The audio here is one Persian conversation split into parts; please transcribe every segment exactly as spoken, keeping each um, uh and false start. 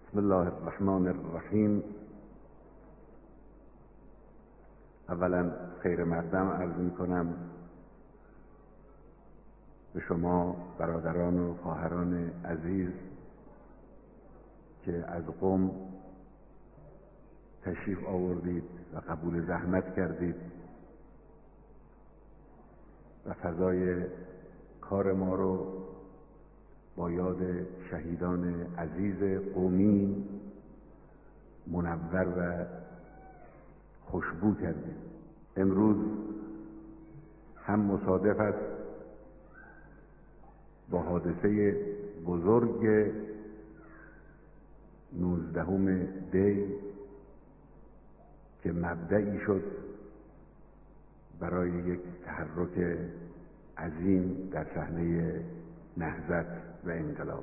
بسم الله الرحمن الرحیم. اولا خیر مقدم عرض می کنم به شما برادران و خواهران عزیز که از قم تشریف آوردید و قبول زحمت کردید و فضای کار ما رو با یاد شهیدان عزیز قمی منور و خوشبو کردید. امروز هم مصادف است با حادثه بزرگ نوزدهم دی که مبدئی شد برای یک تحرک عظیم در صحنه نهضت و انقلاب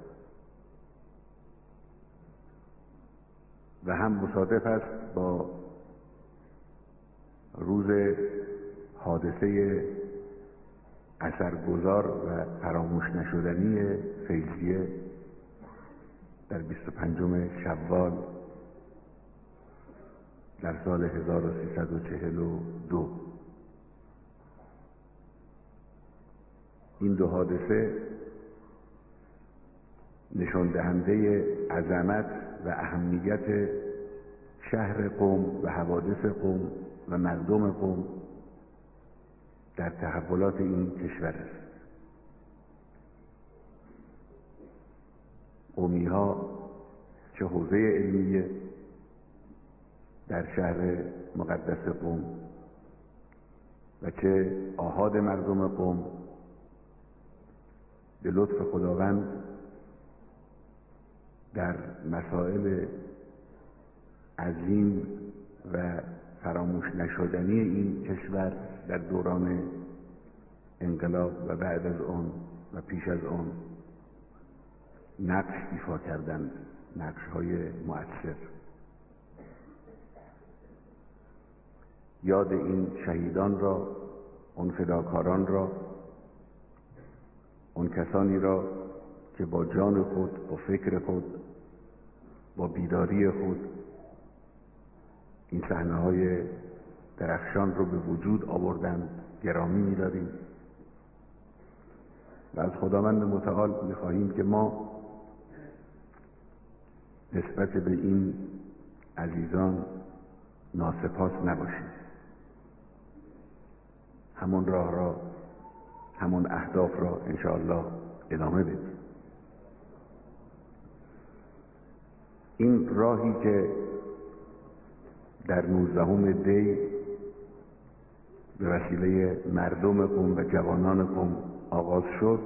و هم مصادف است با روز حادثه اثرگذار و فراموش نشدنی فیضیه در بیست و پنجم شوال در سال هزار و سیصد و چهل و دو. این دو حادثه نشان دهنده عظمت و اهمیت شهر قم و حوادث قم و مردم قم در تحولات این کشور است. قمی ها چه حوزه علمیه در شهر مقدس قم و چه آحاد مردم قم به لطف خداوند در مسائل عظیم و فراموش نشدنی این کشور در دوران انقلاب و بعد از آن و پیش از آن نقش ایفا کردند، نقش های مؤثر. یاد این شهیدان را، اون فداکاران را، اون کسانی را که با جان خود، با فکر خود، با بیداری خود این صحنه‌های درخشان رو به وجود آوردند گرامی می‌داریم و از خداوند متعال می‌خواهیم که ما نسبت به این عزیزان ناسپاس نباشیم. همون راه را، همون اهداف را انشاءالله ادامه بدیم. این راهی که در نوزدهم دی به وسیله مردم قم و جوانان قم آغاز شد،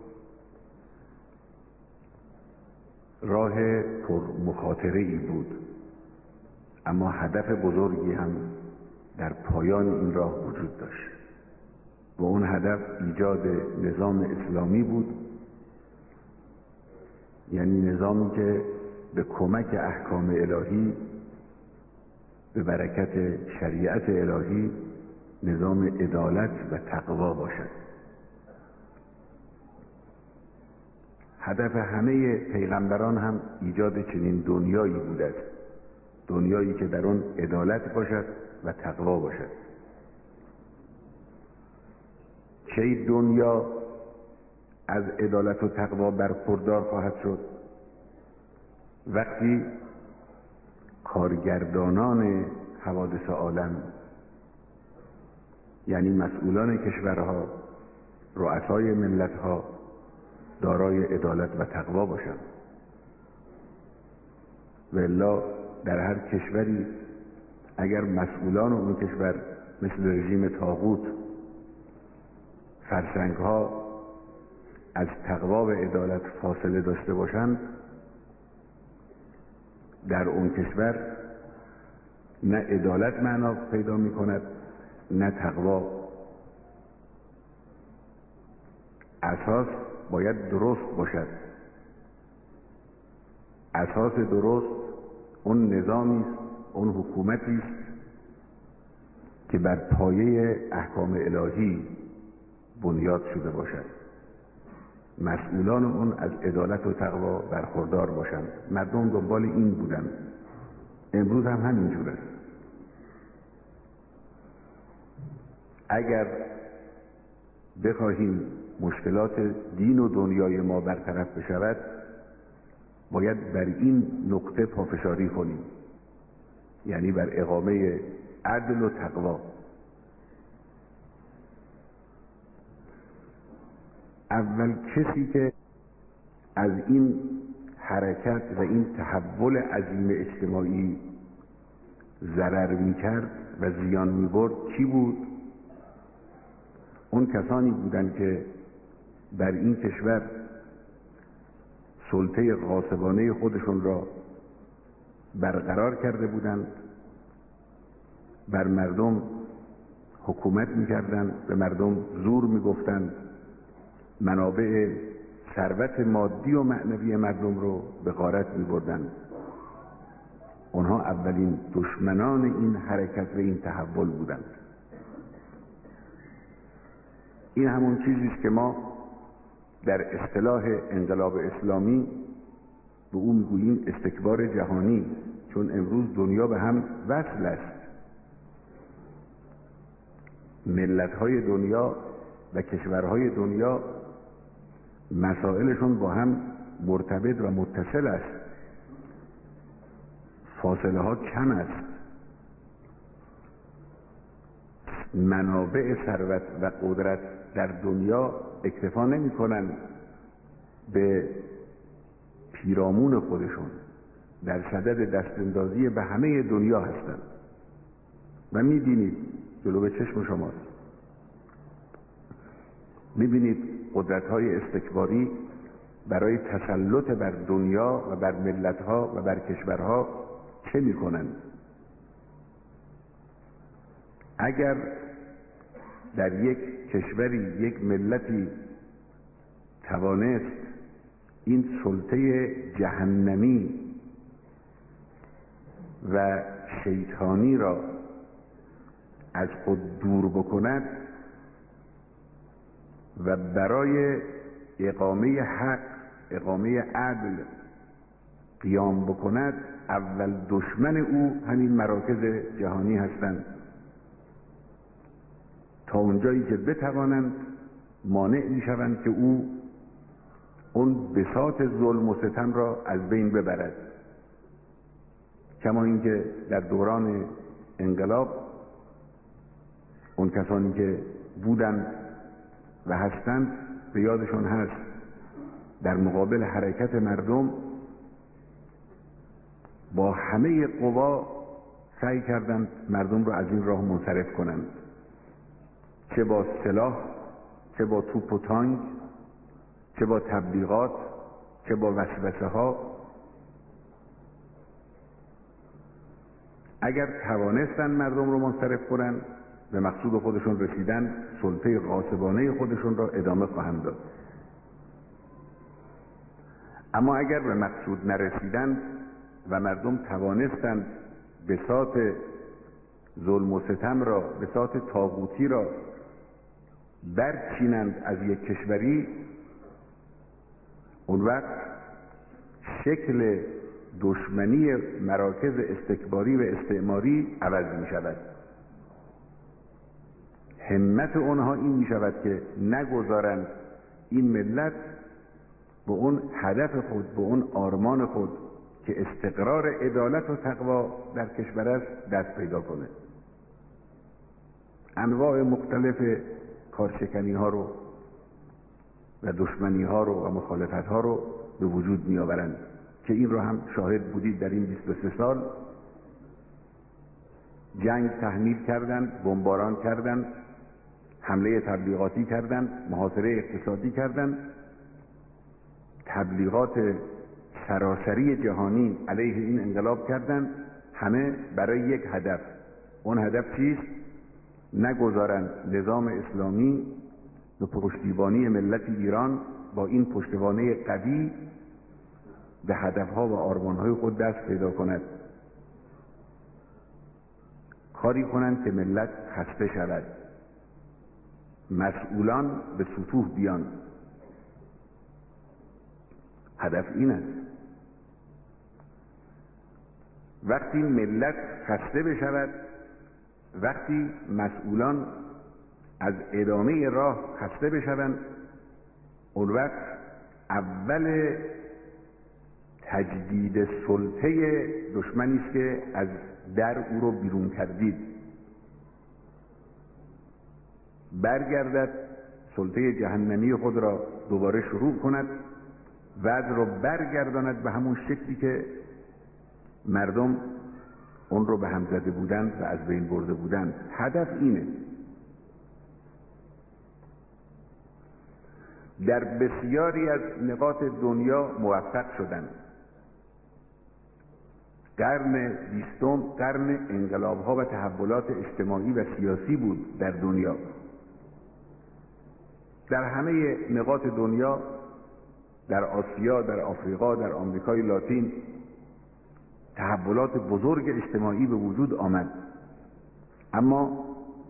راه پر مخاطره ای بود، اما هدف بزرگی هم در پایان این راه وجود داشت و اون هدف ایجاد نظام اسلامی بود، یعنی نظامی که به کمک احکام الهی، به برکت شریعت الهی، نظام عدالت و تقوا باشد. هدف همه پیغمبران هم ایجاد چنین دنیایی بوده، دنیایی که در آن عدالت باشد و تقوا باشد. چه دنیا از عدالت و تقوا برخوردار خواهد شد؟ وقتی کارگردانان حوادث عالم، یعنی مسئولان کشورها، رؤسای ملتها، دارای عدالت و تقوا باشند. و الا در هر کشوری اگر مسئولان اون کشور مثل رژیم طاغوت فرسنگها از تقوا و عدالت فاصله داشته باشند، در اون کشور نه عدالت معنا پیدا می کند نه تقوا. اساس باید درست باشد. اساس درست اون نظامی است، اون حکومتی است که بر پایه احکام الهی بنیاد شده باشد. مسئولان اون از عدالت و تقوا برخوردار باشند. مردم دنبال این بودن، امروز هم همینجور است. اگر بخواهیم مشکلات دین و دنیای ما برطرف بشود، باید بر این نقطه پافشاری کنیم، یعنی بر اقامه عدل و تقوا. اول کسی که از این حرکت و این تحول عظیم اجتماعی ضرر می‌کرد و زیان می‌برد کی بود؟ اون کسانی بودند که بر این کشور سلطه غاصبانه خودشون را برقرار کرده بودند، بر مردم حکومت می‌کردند، به مردم زور می‌گفتند، منابع ثروت مادی و معنوی مردم رو به غارت می‌بردند. اونها اولین دشمنان این حرکت و این تحول بودند. این همون چیزی است که ما در اصطلاح انقلاب اسلامی به اون میگوییم استکبار جهانی، چون امروز دنیا به هم وصل است. ملت‌های دنیا و کشورهای دنیا مسائلشون با هم مرتبط و متصل است، فاصله ها کم است، منابع ثروت و قدرت در دنیا اکتفا نمی کنن به پیرامون خودشون، در صدد دستاندازی به همه دنیا هستند و می بینید جلو به چشم شماست، می بینید قدرت های استکباری برای تسلط بر دنیا و بر ملت ها و بر کشورها چه می کنند. اگر در یک کشوری یک ملتی توانست این سلطه جهنمی و شیطانی را از خود دور بکند و برای اقامه حق، اقامه عدل قیام بکند، اول دشمن او همین مراکز جهانی هستند، تا اونجایی که بتوانند مانع میشوند که او اون بساط ظلم و ستم را از بین ببرد. کما اینکه در دوران انقلاب اون کسانی که بودند و هستند به یادشون هست در مقابل حرکت مردم با همه قوا سعی کردند مردم را از این راه منصرف کنند، چه با سلاح، چه با توپ و تانک، چه با تبلیغات، چه با وسوسه ها. اگر توانستن مردم رو منصرف کنند، به مقصود خودشون رسیدن، سلطه غاصبانه خودشون را ادامه خواهند داد. اما اگر به مقصود نرسیدند و مردم توانستند بساط ظلم و ستم را، بساط طاغوتی را برچینند از یک کشوری، اون وقت شکل دشمنی مراکز استکباری و استعماری عوض می شود. همت اونها این می شود که نگذارند این ملت به اون هدف خود، به اون آرمان خود که استقرار عدالت و تقوا در کشور است دست پیدا کنه. انواع مختلف کارشکنی ها رو و دشمنی ها رو و مخالفت ها رو به وجود می آورند که این رو هم شاهد بودید در این بیست و سه سال. جنگ تحمیل کردند، بمباران کردند، حمله تبلیغاتی کردند، محاصره اقتصادی کردند، تبلیغات سراسری جهانی علیه این انقلاب کردند، همه برای یک هدف. اون هدف چیست؟ نگذارند نظام اسلامی به پشتیبانی ملت ایران با این پشتوانه قوی به هدفها و آرمانهای خود دست پیدا کند. کاری کنند که ملت خسته شود، مسئولان به سطوح بیان. هدف این است وقتی ملت خسته بشود، وقتی مسئولان از ادامه راه خسته بشوند، اون وقت اول تجدید سلطه دشمنی است که از در او رو بیرون کردید، برگردد سلطه جهنمی خود را دوباره شروع کند، وضع را برگرداند به همون شکلی که مردم اون رو به هم زده بودند و از بین برده بودند. هدف اینه. در بسیاری از نقاط دنیا موفق شدند. قرن بیستم قرن انقلاب‌ها و تحولات اجتماعی و سیاسی بود در دنیا. در همه نقاط دنیا، در آسیا، در آفریقا، در آمریکای لاتین، تحولات بزرگ اجتماعی به وجود آمد، اما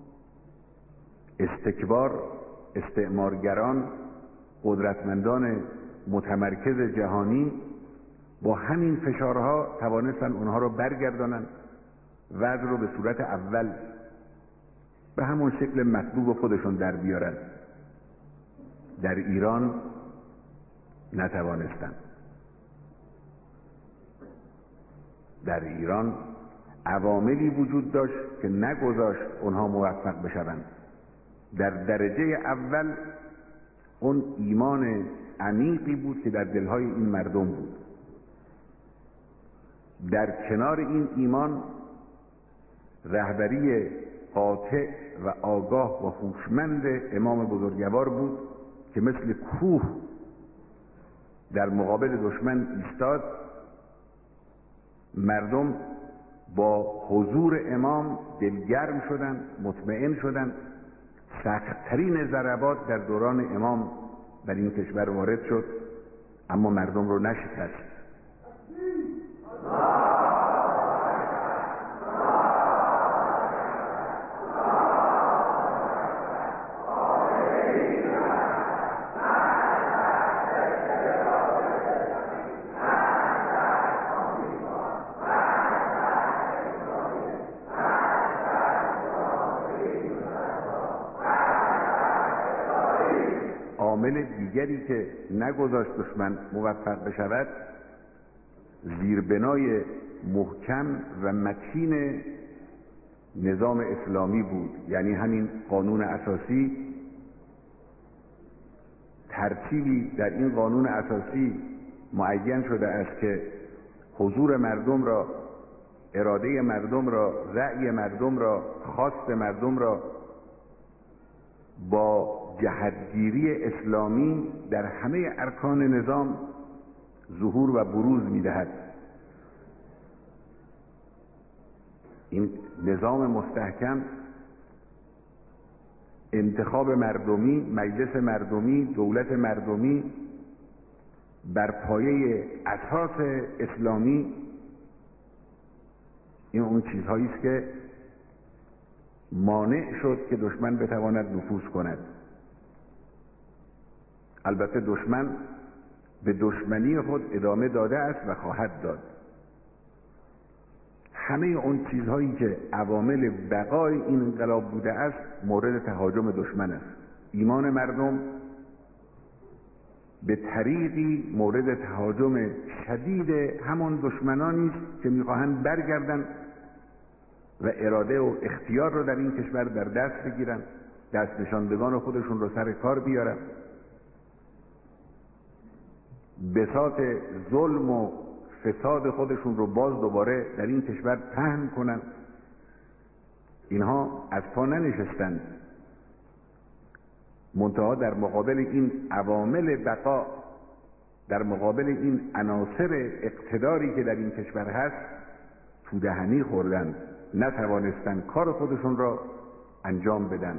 استکبار، استعمارگران، قدرتمندان متمرکز جهانی با همین فشارها توانستن اونها رو برگردانن، وضع رو به صورت اول به همون شکل مطلوب خودشون در بیارن. در ایران نتوانستن. در ایران عواملی وجود داشت که نگذاشت اونها موفق بشوند. در درجه اول اون ایمان عمیقی بود که در دلهای این مردم بود. در کنار این ایمان رهبری قاطع و آگاه و هوشمند امام بزرگوار بود که مثل کوه در مقابل دشمن ایستاد. مردم با حضور امام دلگرم شدند، مطمئن شدند. سخت‌ترین ضربات در دوران امام بر این کشور وارد شد، اما مردم رو نشکست. عامل دیگری که نگذاشت دشمن موفق بشود، زیربنای محکم و متین نظام اسلامی بود. یعنی همین قانون اساسی. ترتیبی در این قانون اساسی معین شده است که حضور مردم را، اراده مردم را، رأی مردم را، خواست مردم را با جهتگیری اسلامی در همه ارکان نظام ظهور و بروز می‌دهد. این نظام مستحکم، انتخاب مردمی، مجلس مردمی، دولت مردمی بر پایه اساس اسلامی، این اون چیزهایی است که مانع شد که دشمن بتواند نفوذ کند. البته دشمن به دشمنی خود ادامه داده است و خواهد داد. همه اون چیزهایی که عوامل بقای این انقلاب بوده است مورد تهاجم دشمن است. ایمان مردم به طریقی مورد تهاجم شدید همون دشمنانی است که میخواهند برگردن و اراده و اختیار رو در این کشور در دست بگیرن، دست نشاندگان خودشون رو سر کار بیارن، بساط ظلم و فساد خودشون رو باز دوباره در این کشور پهن کنن. اینها از پا ننشستند، منتها در مقابل این عوامل بقا، در مقابل این عناصر اقتداری که در این کشور هست تو دهنی خوردند، نتوانستند کار خودشون را انجام بدن.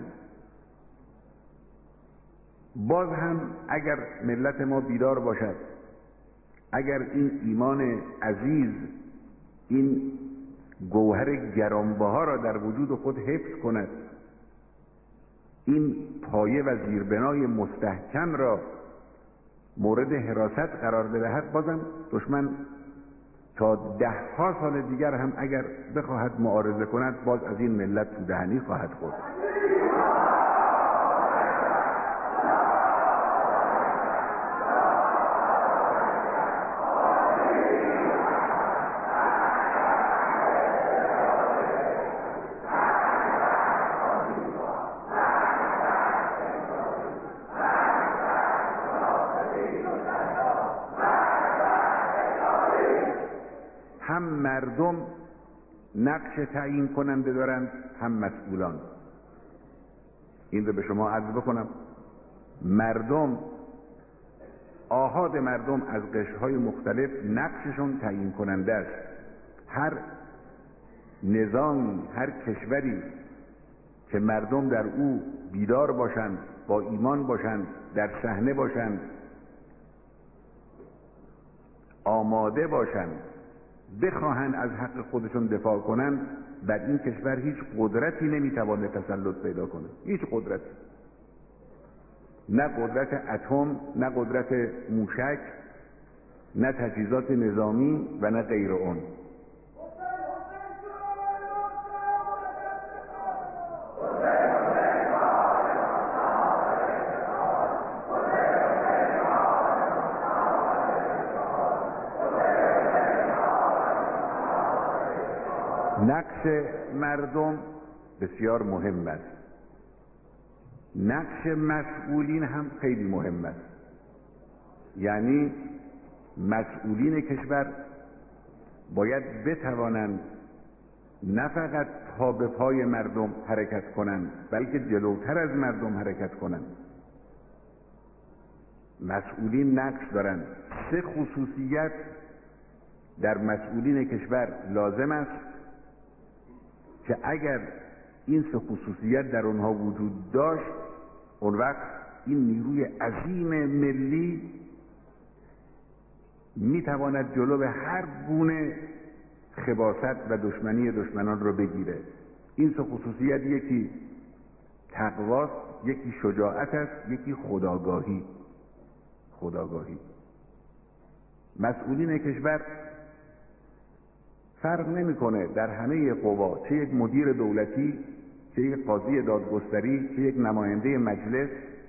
باز هم اگر ملت ما بیدار باشد، اگر این ایمان عزیز، این گوهر گرانبها را در وجود خود حفظ کند، این پایه و زیربنای مستحکم را مورد حراست قرار بدهد، بازم دشمن تا ده ها سال دیگر هم اگر بخواهد معارضه کند باز از این ملت تو دهنی خواهد خورد. هم مردم نقش تعیین کننده دارند، هم مسئولان. این رو به شما عرض بکنم، مردم، آحاد مردم از قشرهای مختلف نقششون تعیین کننده است. هر نظامی، هر کشوری که مردم در او بیدار باشند، با ایمان باشند، در صحنه باشند، آماده باشند، بخواهند از حق خودشون دفاع کنند، بر این کشور هیچ قدرتی نمیتواند تسلط پیدا کنه. هیچ قدرتی، نه قدرت اتم، نه قدرت موشک، نه تجهیزات نظامی و نه غیر اون. نقش مردم بسیار مهم است. نقش مسئولین هم خیلی مهم است. یعنی مسئولین کشور باید بتوانند نه فقط پا به پای مردم حرکت کنند، بلکه جلوتر از مردم حرکت کنند. مسئولین نقش دارند. سه خصوصیت در مسئولین کشور لازم است که اگر این سه خصوصیت در اونها وجود داشت، اون وقت این نیروی عظیم ملی میتواند جلو به هر گونه خباثت و دشمنی دشمنان رو بگیره. این سه خصوصیت یکی تقواست، یکی شجاعت است، یکی خودآگاهی. خودآگاهی. مسئولین کشور فرق نمیکنه در همه قوا، چه یک مدیر دولتی، چه یک قاضی دادگستری، چه یک نماینده مجلس،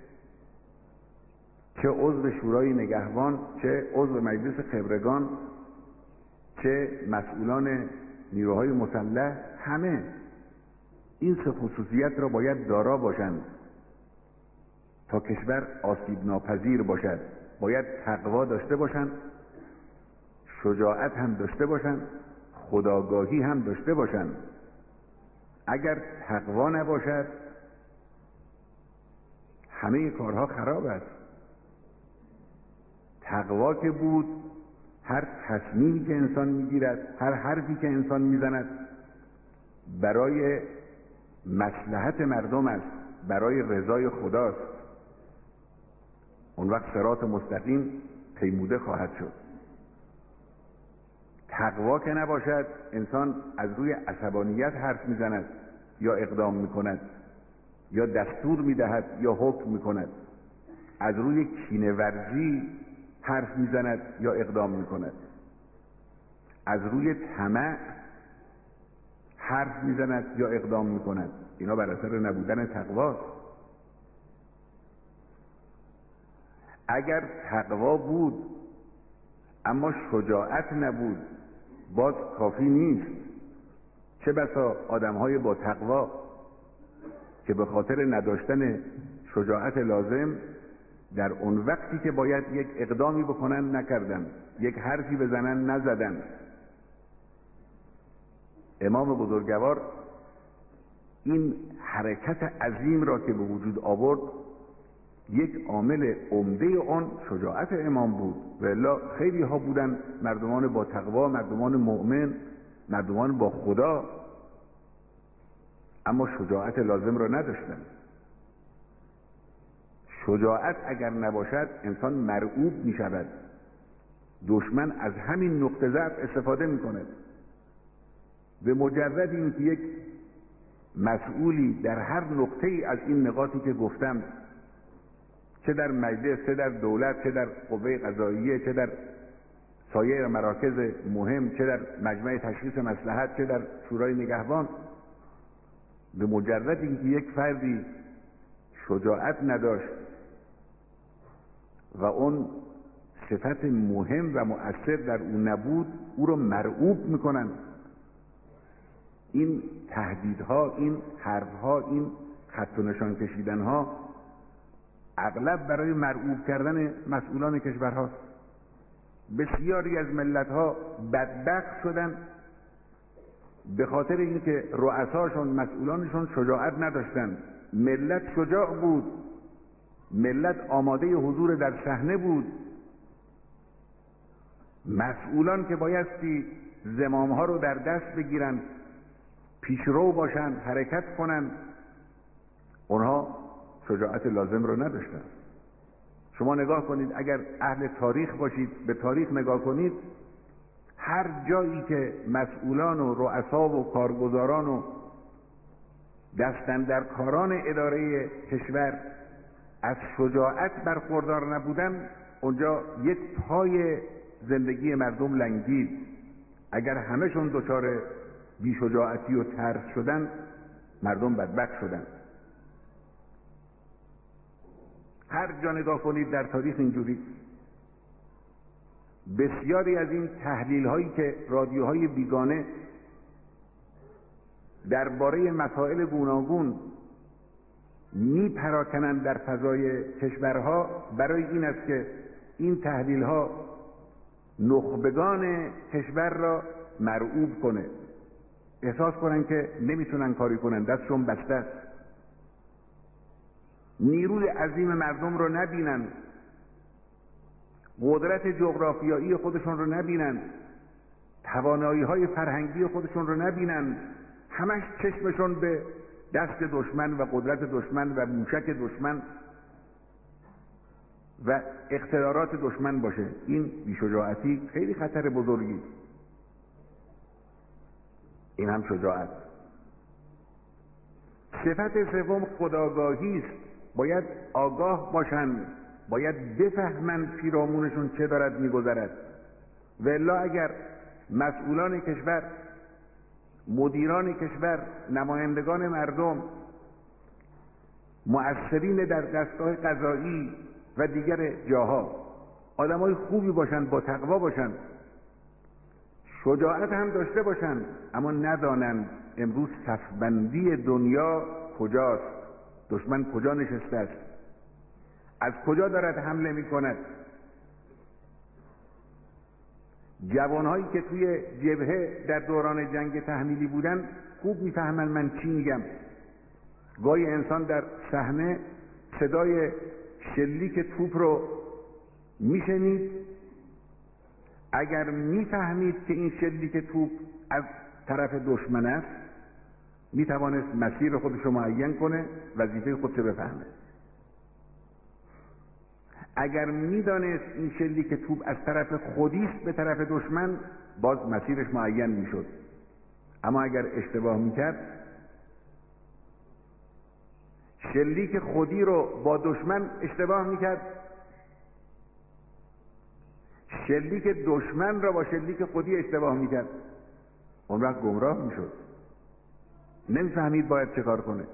چه عضو شورای نگهبان، چه عضو مجلس خبرگان، چه مسئولان نیروهای مسلح، همه این سه خصوصیت را باید دارا باشند تا کشور آسیب ناپذیر باشد. باید تقوا داشته باشند، شجاعت هم داشته باشند، خودآگاهی هم داشته باشند. اگر تقوا نباشد همه کارها خراب است. تقوا که بود، هر تصمیمی که انسان میگیرد، هر حرفی که انسان میزند برای مصلحت مردم است، برای رضای خداست. اون وقت صراط مستقیم پیموده خواهد شد. تقوا که نباشد، انسان از روی عصبانیت حرف میزند یا اقدام میکند، یا دستور میدهد یا حکم میکند. از روی کینه ورزی حرف میزند یا اقدام میکند. از روی طمع حرف میزند یا اقدام میکند. اینا بر اثر نبودن تقواست. اگر تقوا بود اما شجاعت نبود، باز کافی نیست. چه بسا آدم‌های با تقوا که به خاطر نداشتن شجاعت لازم در اون وقتی که باید یک اقدامی بکنن نکردن، یک حرفی بزنن نزدن. امام بزرگوار این حرکت عظیم را که به وجود آورد، یک عامل عمده اون شجاعت امام بود. و الا خیلی ها بودن مردمان با تقوا، مردمان مؤمن، مردمان با خدا، اما شجاعت لازم را نداشتن. شجاعت اگر نباشد انسان مرعوب می شود. دشمن از همین نقطه ضعف استفاده می کند. به مجرد این که یک مسئولی در هر نقطه ای از این نقاطی که گفتم چه در مجلس، چه در دولت، چه در قوه قضاییه، چه در سایر مراکز مهم، چه در مجمع تشخیص مصلحت، چه در شورای نگهبان، به مجرد اینکه یک فردی شجاعت نداشت و اون صفت مهم و مؤثر در او نبود، او رو مرعوب میکنن. این تهدیدها، این حرفها، این خط و نشان کشیدنها اغلب برای مرعوب کردن مسئولان کشورهاست. بسیاری از ملتها بدبخت شدن به خاطر اینکه رؤساشون، مسئولانشون شجاعت نداشتن. ملت شجاع بود، ملت آماده حضور در صحنه بود، مسئولان که بایستی زمامها رو در دست بگیرن، پیشرو باشن، حرکت کنن، اونها شجاعت لازم رو نداشتن. شما نگاه کنید، اگر اهل تاریخ باشید، به تاریخ نگاه کنید، هر جایی که مسئولان و رؤسا و کارگزاران و دستاندرکاران اداره کشور از شجاعت برخوردار نبودن، اونجا یک پای زندگی مردم لنگید. اگر همهشون دچار بی‌شجاعتی و ترس شدن، مردم بدبخت شدن. هر جا نگاه کنید در تاریخ اینجوری. بسیاری از این تحلیل هایی که رادیوهای بیگانه درباره مسائل گوناگون میپراکنند در فضای کشورها، برای این است که این تحلیل ها نخبگان کشور را مرعوب کنه، احساس کنن که نمیتونن کاری کنن، دستشون بسته است، نیروی عظیم مردم رو نبینن، قدرت جغرافیایی خودشون رو نبینن، توانایی های فرهنگی خودشون رو نبینن، همش چشمشون به دست دشمن و قدرت دشمن و موشک دشمن و اقتدارات دشمن باشه. این بی‌شجاعتی خیلی خطر بزرگی. این هم شجاعت. صفت سوم خودآگاهی است. باید آگاه باشند، باید بفهمند پیرامونشون چه دارد میگذرد. و الا اگر مسئولان کشور، مدیران کشور، نمایندگان مردم، مؤثرین در دستگاه قضایی و دیگر جاها آدمای خوبی باشند، با تقوا باشند، شجاعت هم داشته باشند، اما ندانند امروز صفبندی دنیا کجاست، دشمن کجا نشسته است، از کجا دارد حمله می کند. جوانهایی که توی جبهه در دوران جنگ تحمیلی بودن خوب میفهمن من چی میگم. گاهی انسان در صحنه صدای شلیک توپ رو میشنید، اگر میفهمید که این شلیک توپ از طرف دشمن است، میتوانست مسیر خودش رو معین کنه، وظیفه خودش رو بفهمه. اگر میدانست این شلیک توپ از طرف خودیست به طرف دشمن، باز مسیرش معین میشد. اما اگر اشتباه میکرد، شلیک خودی رو با دشمن اشتباه میکرد، شلیک دشمن را با شلیک خودی اشتباه میکرد، اون وقت گمراه میشد، نمیفهمید باید چه کار کنه.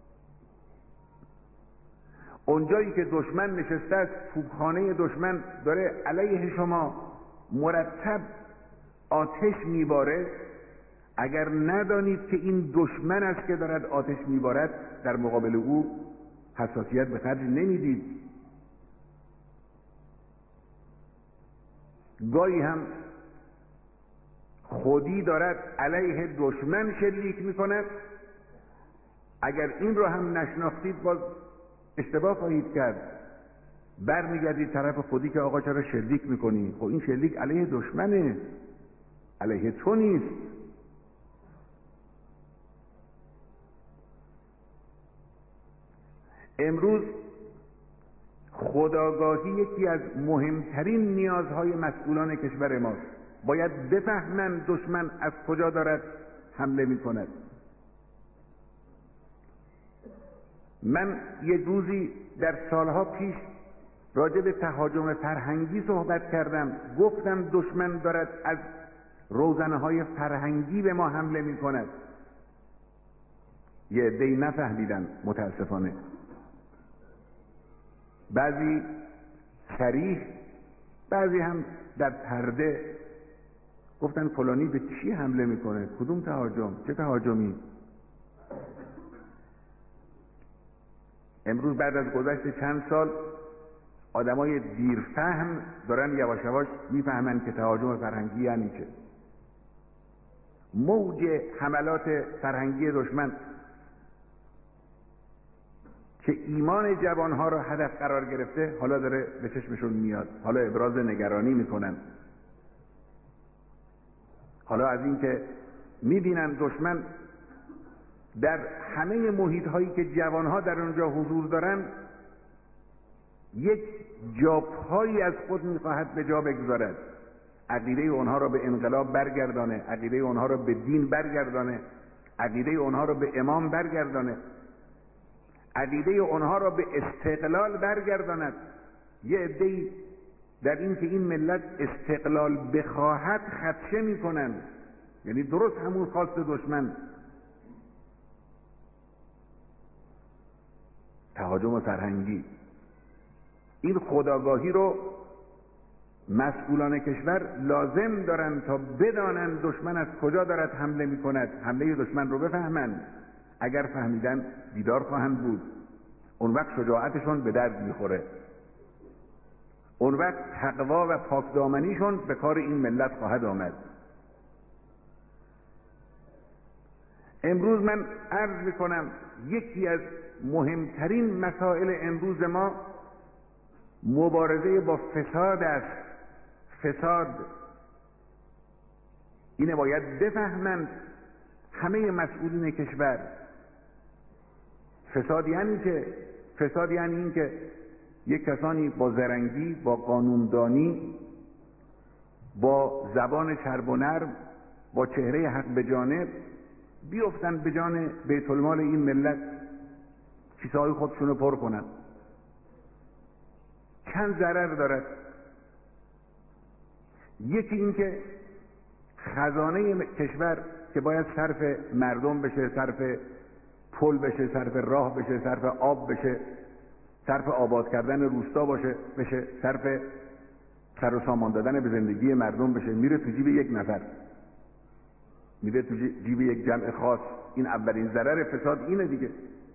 اونجایی که دشمن نشسته است، توپخانه دشمن داره علیه شما مرتب آتش میباره، اگر ندانید که این دشمن است که دارد آتش میبارد، در مقابل او حساسیت به خرج نمیدید. گاهی هم خودی دارد علیه دشمن شلیک میکند، اگر این رو هم نشناختید باز اشتباه خواهید کرد. برمیگردید طرف خودی که آقا چرا شلیک میکنی؟ خب این شلیک علیه دشمنه، علیه تو نیست. امروز خودآگاهی یکی از مهمترین نیازهای مسئولان کشور ماست. باید بفهمند دشمن از کجا دارد حمله میکند. من یه روزی در سالها پیش راجع به تهاجم فرهنگی صحبت کردم، گفتم دشمن دارد از روزنه‌های فرهنگی به ما حمله می‌کند. یه عده‌ای نفهمیدن متاسفانه، بعضی صریح، بعضی هم در پرده گفتن فلانی به چی حمله میکنه؟ کدوم تهاجم؟ چه تهاجمی؟ امروز بعد از گذشت چند سال آدمای دیرفهم دارن یواش یواش میفهمن که تهاجم فرهنگی یعنی چه. موج حملات فرهنگی دشمن که ایمان جوانها را هدف قرار گرفته حالا داره به چشمشون میاد، حالا ابراز نگرانی میکنن، حالا از این که میبینن دشمن در همه محیط هایی که جوانها در اونجا حضور دارن یک جاپایی از خود میخواهد به جا بگذارد، عقیده اونها را به انقلاب برگردانه، عقیده اونها را به دین برگردانه، عقیده اونها را به امام برگردانه، عقیده اونها را به استقلال برگرداند. یه عده‌ای در این که این ملت استقلال بخواهد خدشه میکنن، یعنی درست همون خواست دشمن. تهاجم فرهنگی، این خودآگاهی رو مسئولان کشور لازم دارن تا بدانن دشمن از کجا دارد حمله میکند، حمله دشمن رو بفهمن. اگر فهمیدن بیدار خواهند بود، اون وقت شجاعتشون به درد میخوره، اون وقت تقوا و پاکدامنیشون به کار این ملت خواهد آمد. امروز من عرض میکنم یکی از مهمترین مسائل امروز ما مبارزه با فساد است. فساد اینه باید بفهمند همه مسئولین کشور. فساد یعنی که فساد یعنی این که یک کسانی با زرنگی، با قانوندانی، با زبان چرب و نرم، با چهره حق به جانب بیفتن به جان بیت المال این ملت، کیسه های خودشونو پر کنن. چند ضرر دارد. یکی این که خزانه کشور که باید صرف مردم بشه، صرف پل بشه، صرف راه بشه، صرف آب بشه، صرف آباد کردن روستا باشه بشه، صرف سر و سامان دادن به زندگی مردم بشه، میره تو جیب یک نفر، میره تو جیب یک جمع خاص. این اولین ضرر فساد اینه دیگه.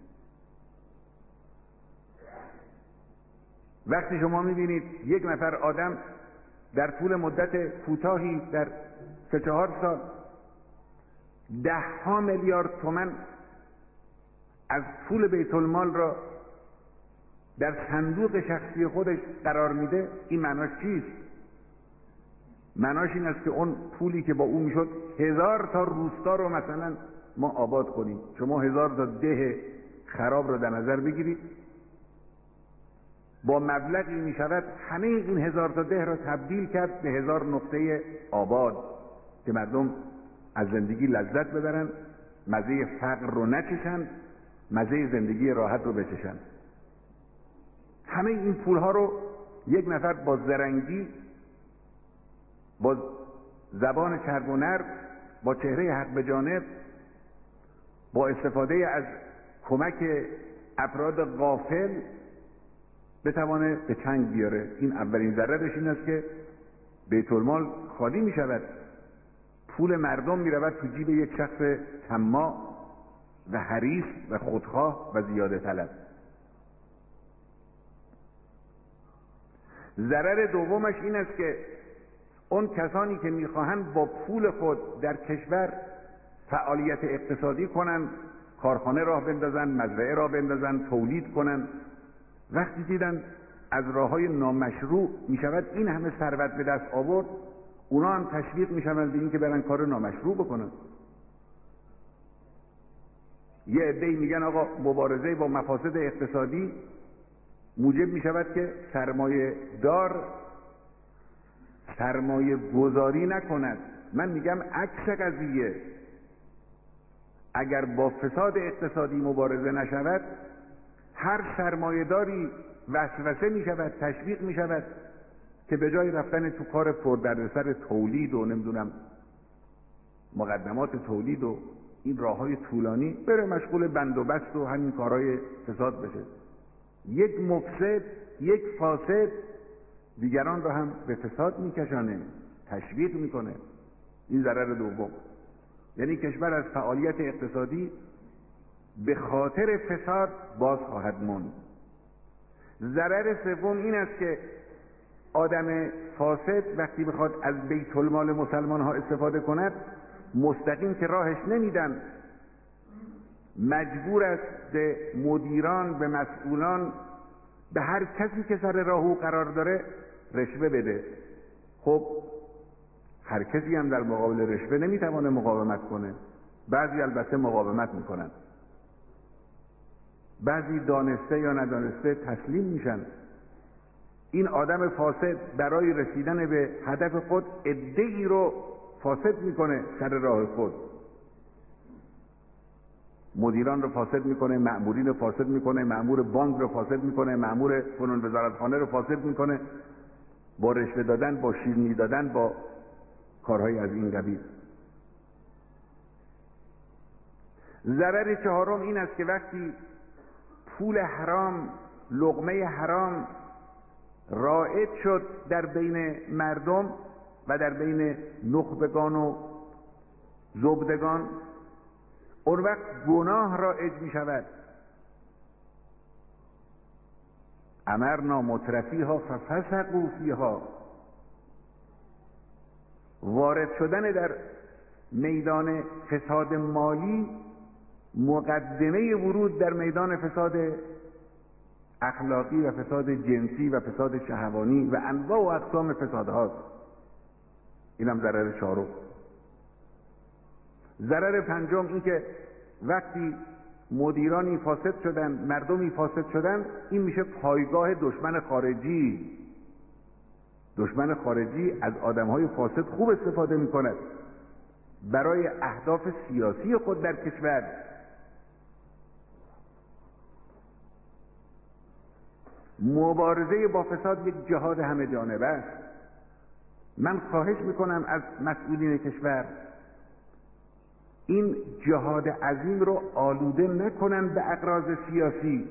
وقتی شما میبینید یک نفر آدم در طول مدت کوتاهی، در سه چهار سال، ده ها میلیارد تومان از پول بیت المال را در صندوق شخصی خودش قرار میده، این معناش چیست؟ معناش این است که اون پولی که با اون میشد هزار تا روستا رو مثلا ما آباد کنیم. شما هزار تا ده خراب رو در نظر بگیرید، با مبلغی میشود همه این هزار تا ده را تبدیل کرد به هزار نقطه آباد که مردم از زندگی لذت ببرن، مزه فقر رو نچشن، مزه زندگی راحت رو بچشن. همه این پولها رو یک نفر با زرنگی، با زبان چرب و نرم، با چهره حق به جانب، با استفاده از کمک افراد غافل بتوانه به چنگ بیاره. این اولین ضررش این است که بیت المال خالی می شود، پول مردم می رود تو جیب یک شخص طماع و حریص و خودخواه و زیاده طلب. ضرر دومش این است که اون کسانی که میخواهند با پول خود در کشور فعالیت اقتصادی کنن، کارخانه راه بندازن، مزرعه راه بندازن، تولید کنن، وقتی دیدن از راههای نامشروع میشود این همه ثروت به دست آورد، اونا هم تشویق میشوند به این که برن کار نامشروع بکنن. یه عده‌ای میگن آقا مبارزه با مفاسد اقتصادی موجب میشود که سرمایه دار سرمایه گذاری نکند. من میگم عکس قضیه. اگر با فساد اقتصادی مبارزه نشود، هر سرمایه داری وسوسه می شود، تشویق می شود که به جای رفتن تو کار پردردسر تولید و نمیدونم مقدمات تولید و این راه های طولانی بره مشغول بند و بست و همین کارهای فساد بشه. یک مفسد، یک فاسد دیگران را هم به فساد میکشانه، تشویق میکنه. این ضرر دوم، یعنی کشور از فعالیت اقتصادی به خاطر فساد باز خواهد ماند. ضرر سوم این است که آدم فاسد وقتی بخواد از بیت المال مسلمان ها استفاده کند، مستقیم که راهش نمیدن، مجبور است به مدیران، به مسئولان، به هر کسی که سر راه او قرار داره رشوه بده. خب هر کسی هم در مقابل رشوه نمیتوانه مقاومت کنه. بعضی البته مقاومت میکنن، بعضی دانسته یا ندانسته تسلیم میشن. این آدم فاسد برای رسیدن به هدف خود عده‌ای رو فاسد میکنه سر راه خود. مدیران رو فاسد میکنه، مأمورین رو فاسد میکنه، مأمور بانک رو فاسد میکنه، مأمور فنون وزارتخانه رو فاسد میکنه، با رشوه دادن، با شیرینی دادن، با کارهای از این قبیل. ضرر چهارم این است که وقتی پول حرام، لقمه حرام رایج شد در بین مردم و در بین نخبگان و زبدگان، اون وقت گناه رایج می شود. امرنا مترفیها ففسقوا فیها. وارد شدن در میدان فساد مالی مقدمه ورود در میدان فساد اخلاقی و فساد جنسی و فساد شهوانی و انواع و اقسام فسادهاست. اینم ضرر چهارم. ضرر پنجم این که وقتی مدیرانی فاسد شدن، مردمی فاسد شدن، این میشه پایگاه دشمن خارجی. دشمن خارجی از آدمهای فاسد خوب استفاده میکند برای اهداف سیاسی خود در کشور. مبارزه با فساد یک جهاد همه جانبه است. من خواهش میکنم از مسئولین کشور این جهاد عظیم رو آلوده نکنن به اغراض سیاسی.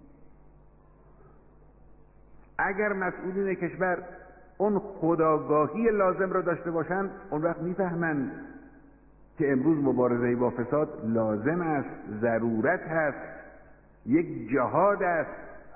اگر مسئولین کشور اون خودآگاهی لازم رو داشته باشند، اون وقت میفهمند که امروز مبارزه با فساد لازم است، ضرورت هست، یک جهاد است.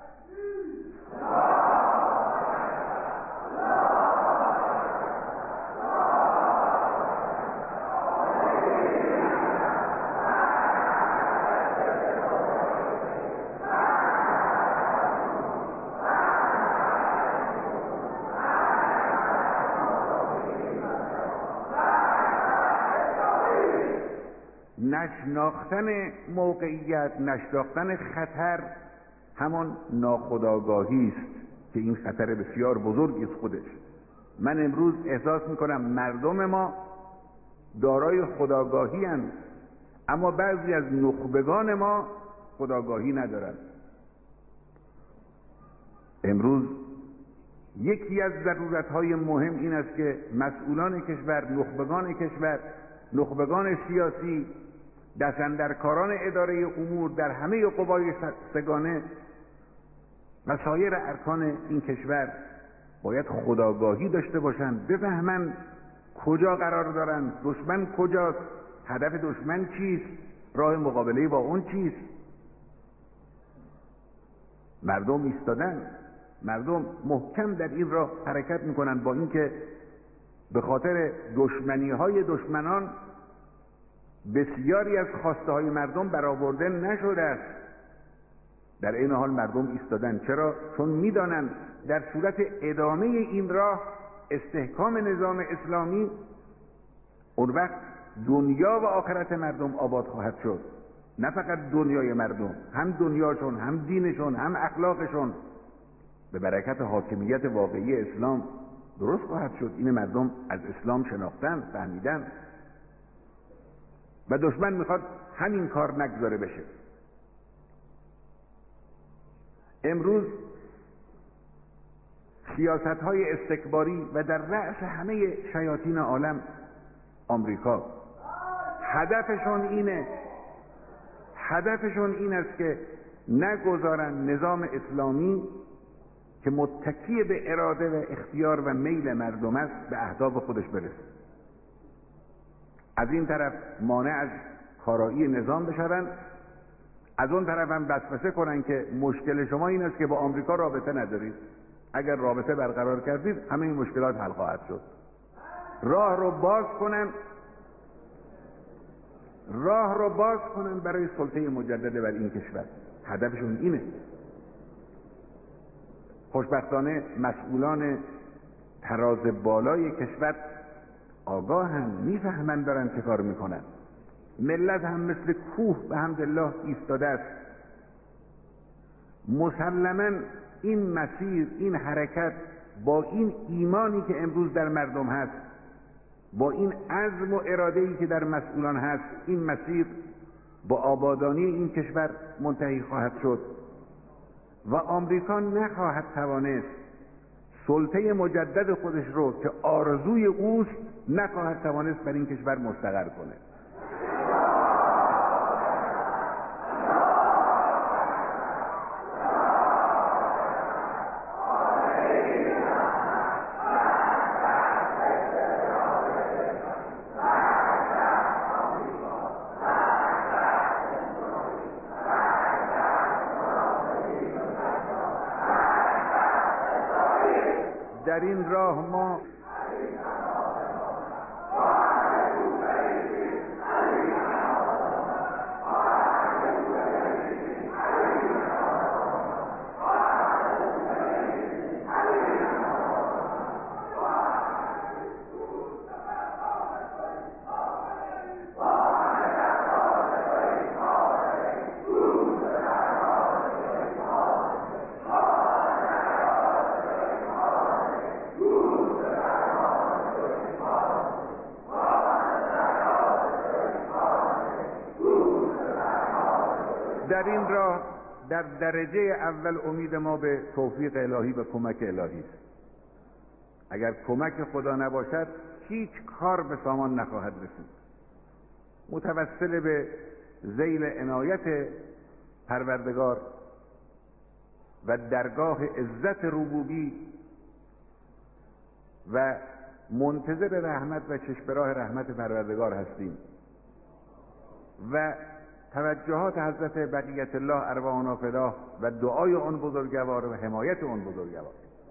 نشناختن موقعیت، نشناختن خطر همان ناخودآگاهی است که این خطر بسیار بزرگی است خودش. من امروز احساس میکنم مردم ما دارای خودآگاهی اند، اما بعضی از نخبگان ما خودآگاهی ندارند. امروز یکی از ضرورت‌های مهم این است که مسئولان کشور، نخبگان کشور، نخبگان سیاسی، دستاندرکاران اداره امور در همه قوای سگانه و سایر ارکان این کشور باید خودآگاهی داشته باشند، بفهمند کجا قرار دارند، دشمن کجاست، هدف دشمن چیست، راه مقابله با اون چیست. مردم ایستادن، مردم محکم در این راه حرکت میکنند، با اینکه به خاطر دشمنی های دشمنان بسیاری از خواسته های مردم برآورده نشده است. در این حال مردم ایستادن. چرا؟ چون میدانند در صورت ادامه این راه، استحکام نظام اسلامی، اون وقت دنیا و آخرت مردم آباد خواهد شد. نه فقط دنیای مردم، هم دنیاشون، هم دینشون، هم اخلاقشون به برکت حاکمیت واقعی اسلام درست خواهد شد. این مردم از اسلام شناختن، فهمیدن و دشمن میخواد همین کار نگذاره بشه. امروز سیاست‌های استکباری و در رأس همه شیاطین عالم آمریکا. هدفشون اینه هدفشون این است که نگذارن نظام اسلامی که متکی به اراده و اختیار و میل مردم است به اهداف خودش برسه. از این طرف مانع از کارایی نظام بشوند، از اون طرف هم وسوسه کنن که مشکل شما این است که با آمریکا رابطه ندارید، اگر رابطه برقرار کردید همه این مشکلات حل خواهد شد. راه رو باز کنن راه رو باز کنن برای سلطه مجدد بر این کشور. هدفشون اینه. خوشبختانه مسئولان تراز بالای کشور آگاهن، میفهمن دارن چه کار میکنن. ملت هم مثل کوه به حمدالله ایستاده است. مسلماً این مسیر، این حرکت با این ایمانی که امروز در مردم هست، با این عزم و اراده‌ای که در مسئولان هست، این مسیر با آبادانی این کشور منتهی خواهد شد و آمریکا نخواهد توانست سلطه مجدد خودش رو که آرزوی اوست نخواهد توانست بر این کشور مستقر کنه. در این راه ما در این راه در درجه اول امید ما به توفیق الهی و کمک الهی است. اگر کمک خدا نباشد هیچ کار به سامان نخواهد رسید. متوسل به ذیل عنایت پروردگار و درگاه عزت ربوبی و منتظر رحمت و چشم به راه رحمت پروردگار هستیم و توجهات حضرت بقیت الله ارواحنا فداه و دعای اون بزرگوار و حمایت اون بزرگوار.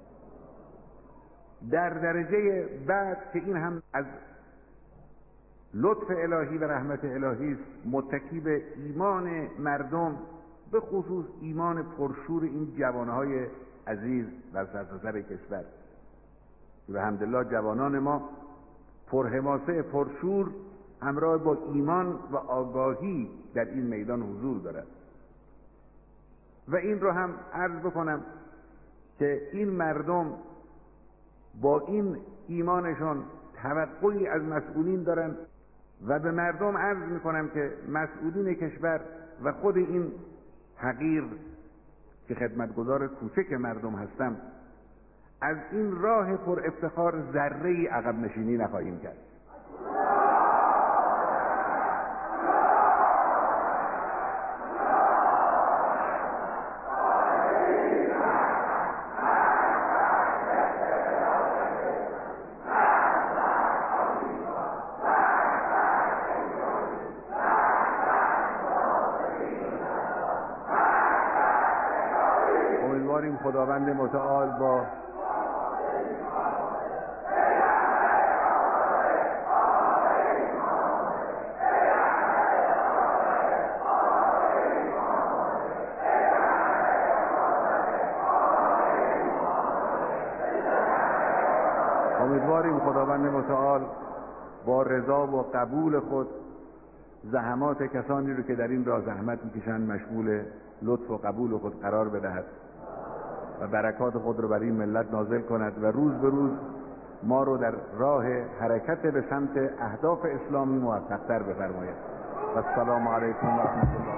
در درجه بعد که این هم از لطف الهی و رحمت الهی است، متکی به ایمان مردم، به خصوص ایمان پرشور این جوانهای عزیز و سرتاسر کشور. به حمدالله جوانان ما پرحماسه، پرشور، همراه با ایمان و آگاهی در این میدان حضور دارد. و این رو هم عرض بکنم که این مردم با این ایمانشان توقعی از مسئولین دارن و به مردم عرض میکنم که مسئولین کشور و خود این حقیر که خدمتگزار کوچک مردم هستم، از این راه پر افتخار ذره‌ای عقب نشینی نخواهیم کرد. امیدواریم خداوند متعال با امیدواریم خداوند متعال با رضا و قبول خود زحمات کسانی رو که در این راه زحمت میکشند مشمول لطف و قبول خود قرار بدهد و برکات خود رو بر این ملت نازل کند و روز به روز ما رو در راه حرکت به سمت اهداف اسلامی موفق‌تر بفرماید. و السلام علیکم و رحمت الله.